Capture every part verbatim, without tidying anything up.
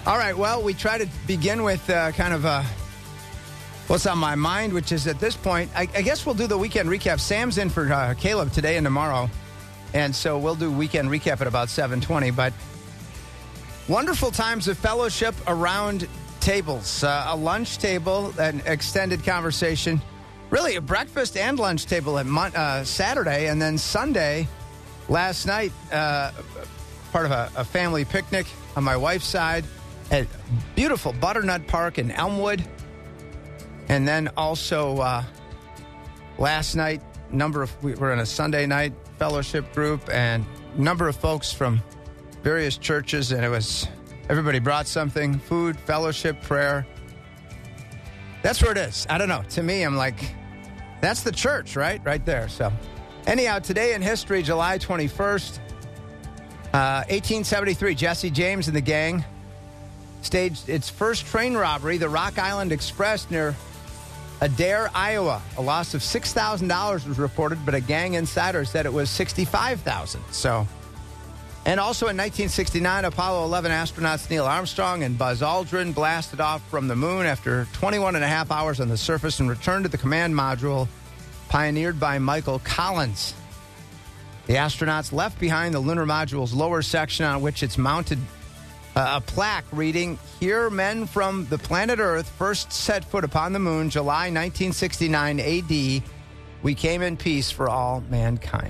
All right, well, we try to begin with uh, kind of uh, what's on my mind, which is at this point, I, I guess we'll do the weekend recap. Sam's in for uh, Caleb today and tomorrow, and so we'll do weekend recap at about seven twenty. But wonderful times of fellowship around tables, uh, a lunch table, an extended conversation, really a breakfast and lunch table at Mon- uh, Saturday, and then Sunday, last night, uh, part of a, a family picnic on my wife's side at beautiful Butternut Park in Elmwood. And then also uh, last night, number of we were in a Sunday night fellowship group, and number of folks from various churches, and it was everybody brought something: food, fellowship, prayer. That's where it is. I don't know. To me, I'm like, that's the church, right? Right there. So anyhow, today in history, July twenty-first, uh, eighteen seventy-three, Jesse James and the gang staged its first train robbery, the Rock Island Express near Adair, Iowa. A loss of six thousand dollars was reported, but a gang insider said it was sixty-five thousand dollars. So, and also in nineteen sixty-nine, Apollo eleven astronauts Neil Armstrong and Buzz Aldrin blasted off from the moon after twenty-one and a half hours on the surface and returned to the command module pioneered by Michael Collins. The astronauts left behind the lunar module's lower section, on which it's mounted Uh, a plaque reading, "Here men from the planet Earth first set foot upon the moon, July nineteen sixty-nine A D. We came in peace for all mankind."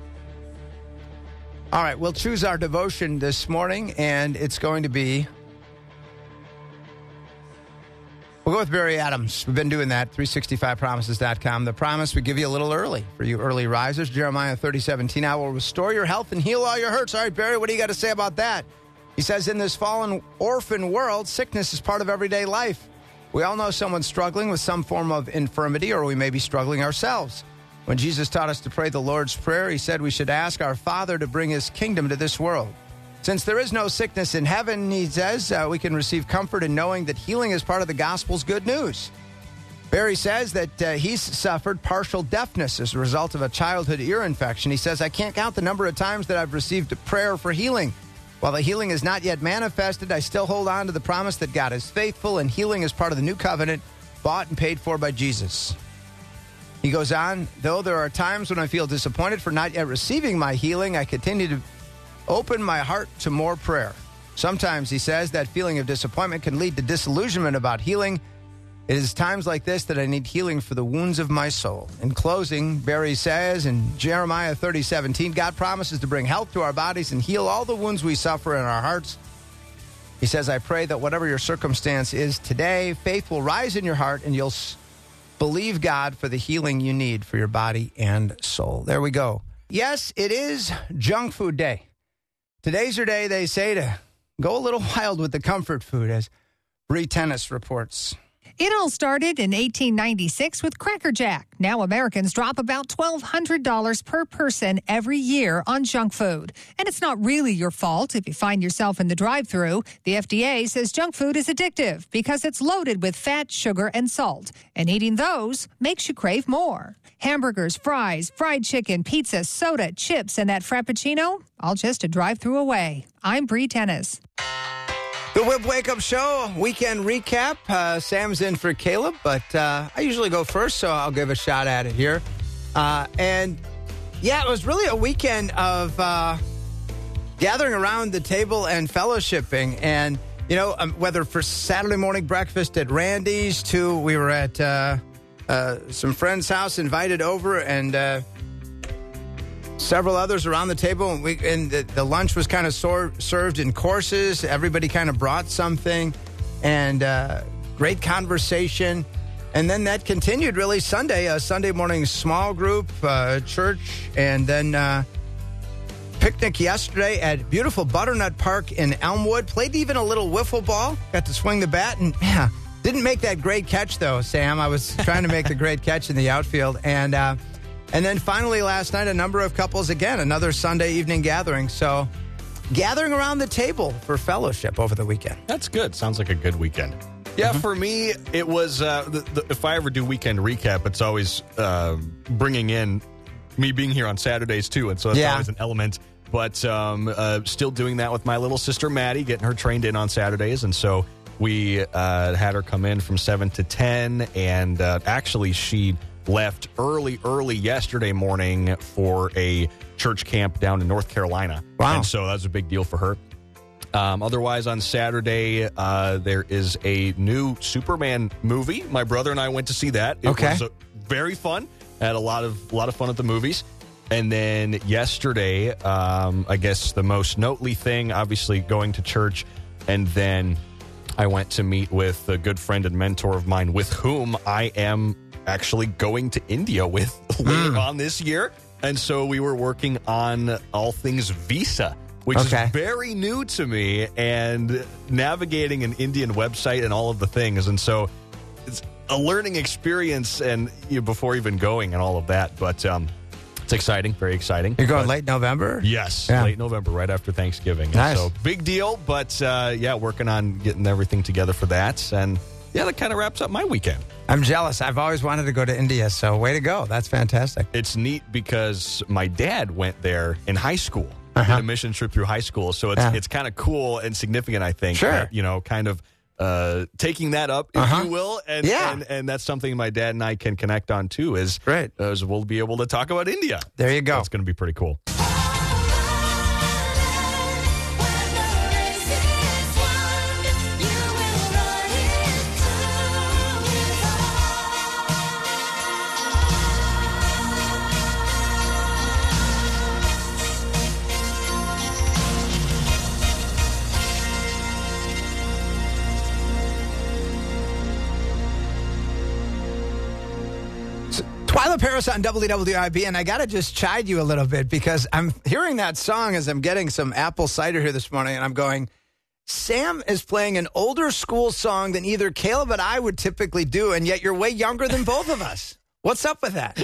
All right, we'll choose our devotion this morning, and it's going to be, we'll go with Barry Adams. We've been doing that, three sixty-five promises dot com. The promise we give you a little early for you early risers. Jeremiah thirty seventeen, "I will restore your health and heal all your hurts." All right, Barry, what do you got to say about that? He says, in this fallen orphan world, sickness is part of everyday life. We all know someone struggling with some form of infirmity, or we may be struggling ourselves. When Jesus taught us to pray the Lord's Prayer, he said we should ask our Father to bring his kingdom to this world. Since there is no sickness in heaven, he says, uh, we can receive comfort in knowing that healing is part of the gospel's good news. Barry says that uh, he's suffered partial deafness as a result of a childhood ear infection. He says, "I can't count the number of times that I've received a prayer for healing. While the healing is not yet manifested, I still hold on to the promise that God is faithful, and healing is part of the new covenant bought and paid for by Jesus." He goes on, "Though there are times when I feel disappointed for not yet receiving my healing, I continue to open my heart to more prayer. Sometimes," he says, "that feeling of disappointment can lead to disillusionment about healing. It is times like this that I need healing for the wounds of my soul." In closing, Barry says in Jeremiah thirty seventeen, God promises to bring health to our bodies and heal all the wounds we suffer in our hearts. He says, "I pray that whatever your circumstance is today, faith will rise in your heart and you'll s- believe God for the healing you need for your body and soul." There we go. Yes, it is junk food day. Today's your day, they say, to go a little wild with the comfort food, as Bree Tennis reports. It all started in eighteen ninety-six with Cracker Jack. Now Americans drop about twelve hundred dollars per person every year on junk food. And it's not really your fault if you find yourself in the drive-thru. The F D A says junk food is addictive because it's loaded with fat, sugar, and salt. And eating those makes you crave more. Hamburgers, fries, fried chicken, pizza, soda, chips, and that Frappuccino, all just a drive-thru away. I'm Bree Tennis. The Whip Wake Up Show weekend recap. Uh, Sam's in for Caleb, but uh, I usually go first, so I'll give a shot at it here. Uh, and yeah, it was really a weekend of uh, gathering around the table and fellowshipping. And, you know, um, whether for Saturday morning breakfast at Randy's to we were at uh, uh, some friend's house, invited over, and uh, several others around the table, and, we, and the, the lunch was kind of sor- served in courses. Everybody kind of brought something, and uh, great conversation. And then that continued really Sunday, a Sunday morning small group, uh, church, and then uh, picnic yesterday at beautiful Butternut Park in Elmwood. Played even a little wiffle ball. Got to swing the bat, and yeah, didn't make that great catch, though, Sam. I was trying to make the great catch in the outfield. And uh And then finally last night, a number of couples, again, another Sunday evening gathering. So gathering around the table for fellowship over the weekend. That's good. Sounds like a good weekend. Yeah, mm-hmm. For me, it was, uh, the, the, if I ever do weekend recap, it's always uh, bringing in me being here on Saturdays, too. And so it's yeah. always an element but um, uh, still doing that with my little sister, Maddie, getting her trained in on Saturdays. And so we uh, had her come in from seven to ten. And uh, actually, she left early, early yesterday morning for a church camp down in North Carolina. Wow. And so that was a big deal for her. Um, otherwise, on Saturday, uh, there is a new Superman movie. My brother and I went to see that. It okay. was uh, very fun. Had a lot of a lot of fun at the movies. And then yesterday, um, I guess the most noteworthy thing, obviously going to church. And then I went to meet with a good friend and mentor of mine with whom I am actually going to India with later mm. on this year. And so we were working on all things visa, which okay. is very new to me, and navigating an Indian website and all of the things. And so it's a learning experience and you know, before even going and all of that. But um, it's exciting, very exciting. You're going but, late November? Yes, yeah. late November, right after Thanksgiving. Nice. So big deal, but uh, yeah, working on getting everything together for that. And yeah, that kind of wraps up my weekend. I'm jealous. I've always wanted to go to India, so way to go. That's fantastic. It's neat because my dad went there in high school. Uh-huh. Did a mission trip through high school. So it's yeah. it's kind of cool and significant, I think. Sure. That, you know, kind of uh, taking that up, if uh-huh. you will. And, yeah. and and that's something my dad and I can connect on, too, is, Great. is we'll be able to talk about India. There you go. That's going to be pretty cool. Twyla Paris on W W I B, and I got to just chide you a little bit because I'm hearing that song as I'm getting some apple cider here this morning, and I'm going, Sam is playing an older school song than either Caleb and I would typically do, and yet you're way younger than both of us. What's up with that?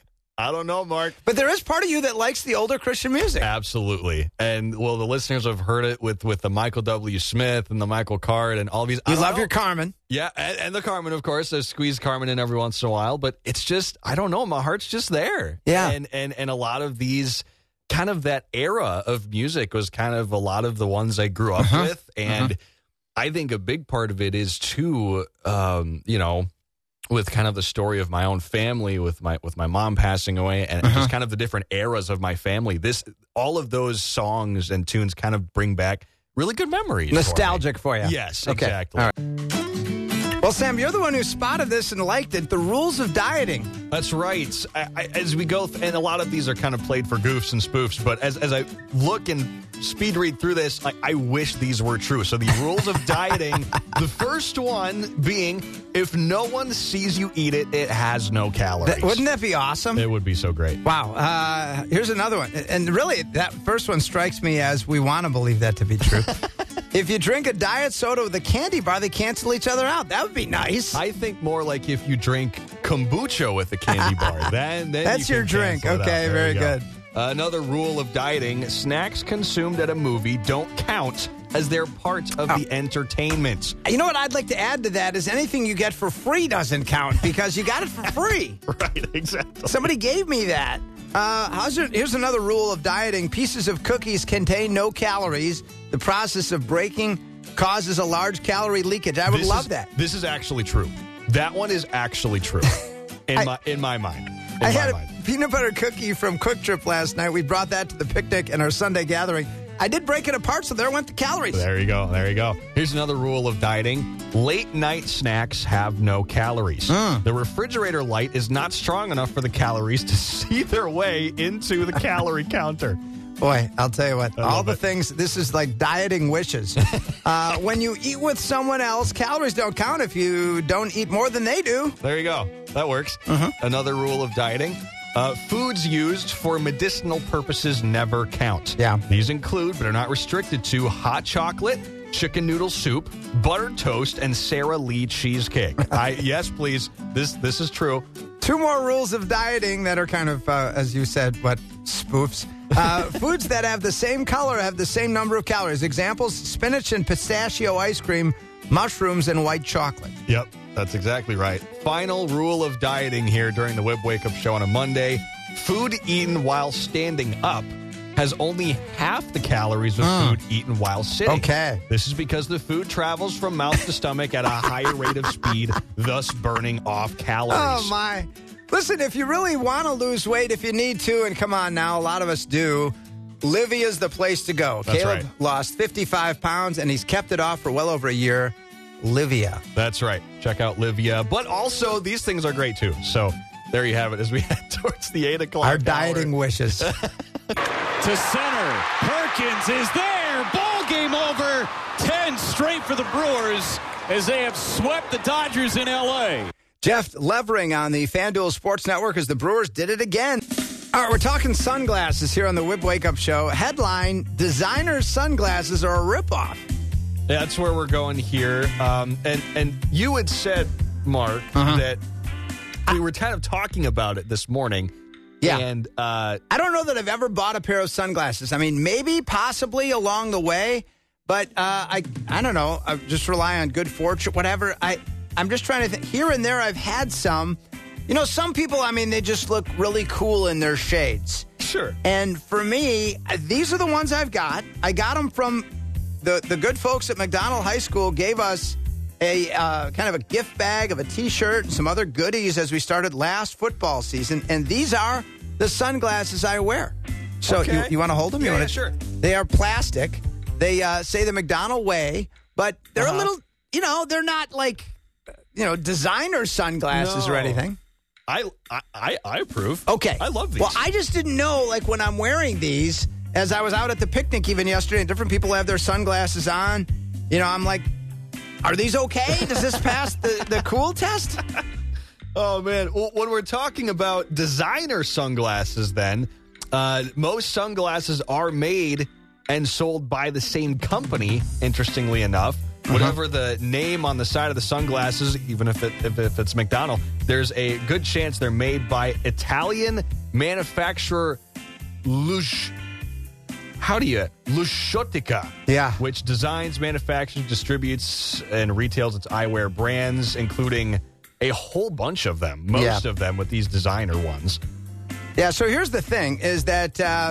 I don't know, Mark. But there is part of you that likes the older Christian music. Absolutely. And, well, the listeners have heard it with, with the Michael W. Smith and the Michael Card and all these. You love know. your Carmen. Yeah, and, and the Carmen, of course. I squeeze Carmen in every once in a while. But it's just, I don't know, my heart's just there. Yeah. And, and, and a lot of these, kind of that era of music was kind of a lot of the ones I grew up uh-huh. with. And uh-huh. I think a big part of it is, too, um, you know, with kind of the story of my own family, with my with my mom passing away, and uh-huh. just kind of the different eras of my family. This, all of those songs and tunes kind of bring back really good memories. Nostalgic for, for you. Yes, okay. exactly. All right. Well, Sam, you're the one who spotted this and liked it. The rules of dieting. That's right. I, I, as we go, th- and a lot of these are kind of played for goofs and spoofs, but as, as I look and speed read through this, I, I wish these were true. So the rules of dieting, the first one being, if no one sees you eat it, it has no calories. That, wouldn't that be awesome? It would be so great. Wow. Uh, here's another one. And really, that first one strikes me as we want to believe that to be true. If you drink a diet soda with a candy bar, they cancel each other out. That would be nice. I think more like if you drink kombucha with a candy bar. then, then That's you your drink. Okay, very go. good. Uh, another rule of dieting, snacks consumed at a movie don't count as they're part of oh. the entertainment. You know what I'd like to add to that is anything you get for free doesn't count because you got it for free. Right, exactly. Somebody gave me that. Uh, how's your, here's another rule of dieting. Pieces of cookies contain no calories. The process of breaking causes a large calorie leakage. I would this love is, that. This is actually true. That one is actually true in, I, my, in my mind. In I my had mind. a peanut butter cookie from Quick Trip last night. We brought that to the picnic and our Sunday gathering. I did break it apart, so there went the calories. There you go. There you go. Here's another rule of dieting. Late night snacks have no calories. Mm. The refrigerator light is not strong enough for the calories to see their way into the calorie counter. Boy, I'll tell you what, I all the it. things, this is like dieting wishes. uh, when you eat with someone else, calories don't count if you don't eat more than they do. There you go. That works. Uh-huh. Another rule of dieting. Uh, foods used for medicinal purposes never count. Yeah. These include, but are not restricted to, hot chocolate, chicken noodle soup, buttered toast, and Sara Lee cheesecake. I yes, please. This this is true. Two more rules of dieting that are kind of, uh, as you said, what, spoofs. Uh, foods that have the same color have the same number of calories. Examples, spinach and pistachio ice cream, mushrooms, and white chocolate. Yep. That's exactly right. Final rule of dieting here during the Web Wake Up Show on a Monday. Food eaten while standing up has only half the calories of Mm. food eaten while sitting. Okay. This is because the food travels from mouth to stomach at a higher rate of speed, thus burning off calories. Oh, my. Listen, if you really want to lose weight, if you need to, and come on now, a lot of us do, Livia's the place to go. That's Caleb right. lost fifty-five pounds, and he's kept it off for well over a year. Livia. That's right. Check out Livia. But also, these things are great, too. So there you have it as we head towards the eight o'clock Our hour. dieting wishes. To center. Perkins is there. Ball game over. ten straight for the Brewers as they have swept the Dodgers in L A. Jeff Levering on the FanDuel Sports Network as the Brewers did it again. All right, we're talking sunglasses here on the Whip Wake Up Show. Headline, designer sunglasses are a ripoff. That's where we're going here. Um, and, and you had said, Mark, Uh-huh. that we were kind of talking about it this morning. Yeah. And uh, I don't know that I've ever bought a pair of sunglasses. I mean, maybe, possibly along the way, but uh, I I don't know. I just rely on good fortune, whatever. I, I'm just trying to think. Here and there, I've had some. You know, some people, I mean, they just look really cool in their shades. sure. And for me, these are the ones I've got. I got them from the, the good folks at McDonald High School gave us a uh, kind of a gift bag of a T-shirt and some other goodies as we started last football season. And these are the sunglasses I wear. So Okay. you, you want to hold them? Yeah, you wanna, yeah, sure. They are plastic. They uh, say the McDonald way, but they're Uh-huh. a little, you know, they're not like, you know, designer sunglasses or No. anything. I, I, I approve. Okay. I love these. Well, I just didn't know, like, when I'm wearing these, as I was out at the picnic even yesterday, and different people have their sunglasses on, you know, I'm like, are these okay? Does this pass the, the cool test? Oh, man. Well, when we're talking about designer sunglasses, then, uh, most sunglasses are made and sold by the same company, interestingly enough. Whatever the name on the side of the sunglasses, even if, it, if, if it's McDonald, there's a good chance they're made by Italian manufacturer Lush. How do you? Lushotica. Yeah. Which designs, manufactures, distributes, and retails its eyewear brands, including a whole bunch of them, most Yeah. of them with these designer ones. Yeah, so here's the thing, is that uh,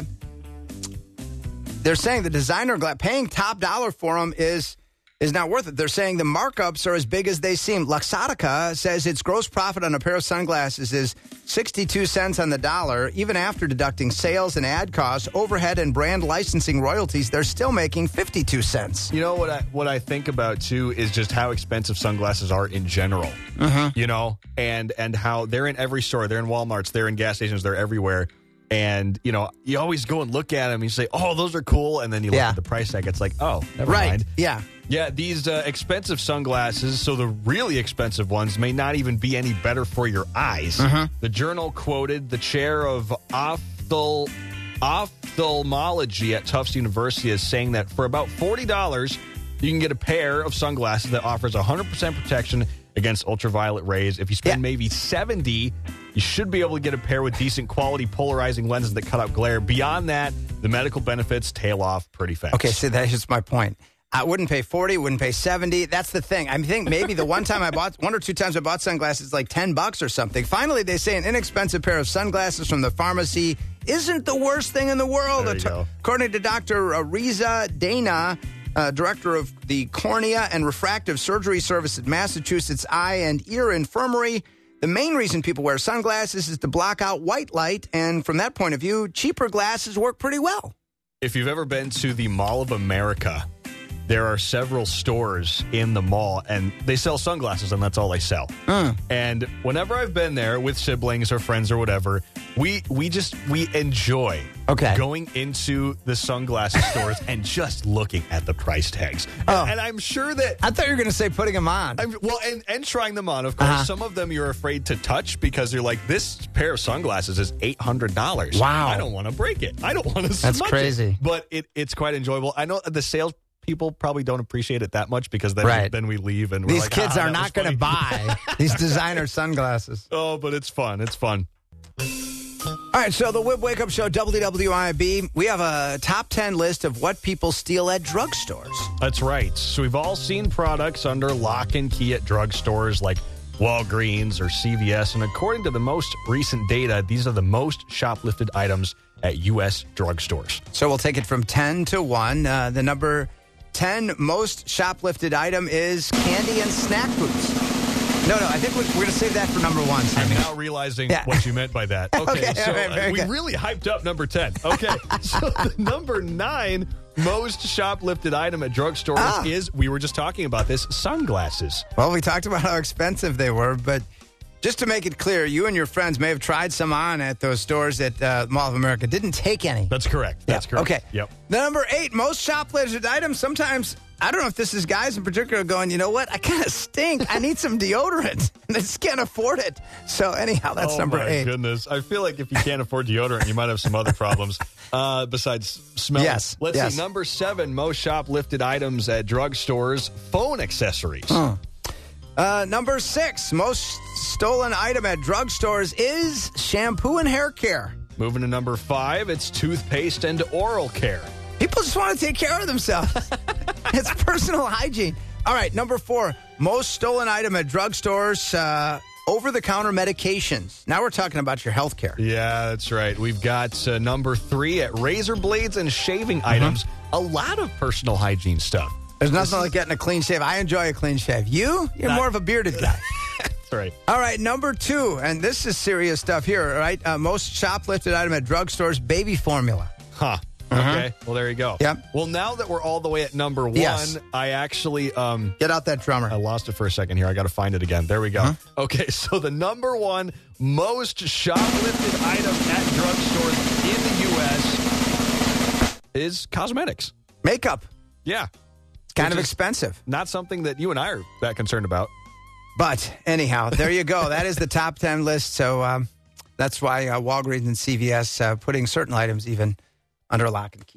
they're saying the designer gla- paying top dollar for them is is not worth it. They're saying the markups are as big as they seem. Luxottica says its gross profit on a pair of sunglasses is sixty-two cents on the dollar. Even after deducting sales and ad costs, overhead and brand licensing royalties, they're still making fifty-two cents. You know what I what I think about too is just how expensive sunglasses are in general. You know, and and how they're in every store. They're in Walmarts. They're in gas stations. They're everywhere. And you know, you always go and look at them. And you say, "Oh, those are cool," and then you look Yeah. at the price tag. It's like, "Oh, never Right, mind." yeah. Yeah, these uh, expensive sunglasses, so the really expensive ones, may not even be any better for your eyes. The Journal quoted the chair of ophthal- ophthalmology at Tufts University as saying that for about forty dollars, you can get a pair of sunglasses that offers one hundred percent protection against ultraviolet rays. If you spend Yeah. maybe seventy dollars, you should be able to get a pair with decent quality polarizing lenses that cut out glare. Beyond that, the medical benefits tail off pretty fast. Okay, so that's just my point. I wouldn't pay forty, wouldn't pay seventy. That's the thing. I think maybe the one time I bought, one or two times I bought sunglasses, like ten bucks or something. Finally, they say an inexpensive pair of sunglasses from the pharmacy isn't the worst thing in the world. There you go. According to Doctor Riza Dana, uh, director of the Cornea and Refractive Surgery Service at Massachusetts Eye and Ear Infirmary, the main reason people wear sunglasses is to block out white light. And from that point of view, cheaper glasses work pretty well. If you've ever been to the Mall of America, there are several stores in the mall, and they sell sunglasses, and that's all they sell. And whenever I've been there with siblings or friends or whatever, we we just we enjoy Okay. going into the sunglasses stores and just looking at the price tags. Oh. And, and I'm sure that. I thought you were going to say putting them on. I'm, well, and, and trying them on, of course. Uh-huh. Some of them you're afraid to touch because you're like, this pair of sunglasses is eight hundred dollars. Wow. I don't want to break it. I don't want to That's smudge crazy. it. But it, it's quite enjoyable. I know the sales people probably don't appreciate it that much because then, Right. then we leave and we're These like, kids ah, are that not was going to funny. buy these designer sunglasses. Oh, but it's fun. It's fun. All right, so the Whip Wake Up Show, W W I B, we have a top ten list of what people steal at drugstores. That's right. So we've all seen products under lock and key at drugstores like Walgreens or C V S. And according to the most recent data, these are the most shoplifted items at U S drugstores. So we'll take it from ten to one. Uh, the number ten most shoplifted item is candy and snack foods. No, no, I think we're, we're going to save that for number one, Sammy. I'm now realizing Yeah. what you meant by that. Okay, Okay, so all right, very uh, we good. really hyped up number ten. Okay, so the number nine most shoplifted item at drugstores Ah. is, we were just talking about this, sunglasses. Well, we talked about how expensive they were, but just to make it clear, you and your friends may have tried some on at those stores at uh, Mall of America. Didn't take any. That's correct. That's Yeah. correct. Okay. Yep. The number eight, most shoplifted items. Sometimes, I don't know if this is guys in particular going, you know what? I kind of stink. I need some deodorant. And I just can't afford it. So anyhow, that's oh number my eight. goodness. I feel like if you can't afford deodorant, you might have some other problems uh, besides smelling. Yes, Let's yes. see. Number seven, most shoplifted items at drugstores, phone accessories. Uh, number six, most stolen item at drugstores is shampoo and hair care. Moving to number five, it's toothpaste and oral care. People just want to take care of themselves. It's personal hygiene. All right, number four, most stolen item at drugstores, uh, over-the-counter medications. Now we're talking about your health care. Yeah, that's right. We've got uh, number three at razor blades and shaving Mm-hmm. items. A lot of personal hygiene stuff. There's nothing like getting a clean shave. I enjoy a clean shave. You? You're Not- more of a bearded guy. That's right. All right, number two, and this is serious stuff here, all right? Uh, most shoplifted item at drugstores, baby formula. Huh. Okay. Well, there you go. Yep. Well, now that we're all the way at number one, Yes. I actually um Get out that drummer. I lost it for a second here. I got to find it again. There we go. Okay, so the number one most shoplifted item at drugstores in the U S is cosmetics. Makeup. Yeah. It's kind Which of is expensive. Not something that you and I are that concerned about. But anyhow, there you go. That is the top ten list. So um, that's why uh, Walgreens and C V S uh, putting certain items even under lock and key.